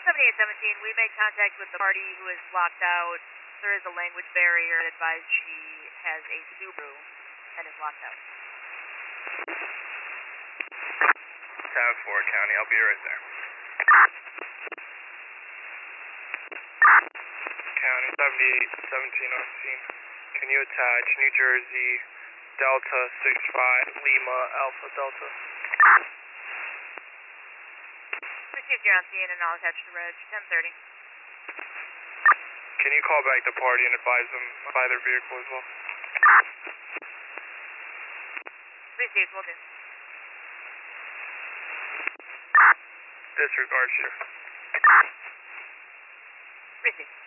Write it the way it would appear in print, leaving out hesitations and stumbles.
7817, we made contact with the party who is locked out. There is a language barrier. Advised she has a Subaru and is locked out. Tab 4 County, I'll be right there. County 7817 on scene. Can you attach New Jersey Delta 65 Lima Alpha Delta? Received, you're on scene and I'll attach the reg 1030. Can you call back the party and advise them by their vehicle as well? Received, will do. Disregard, sure. Received.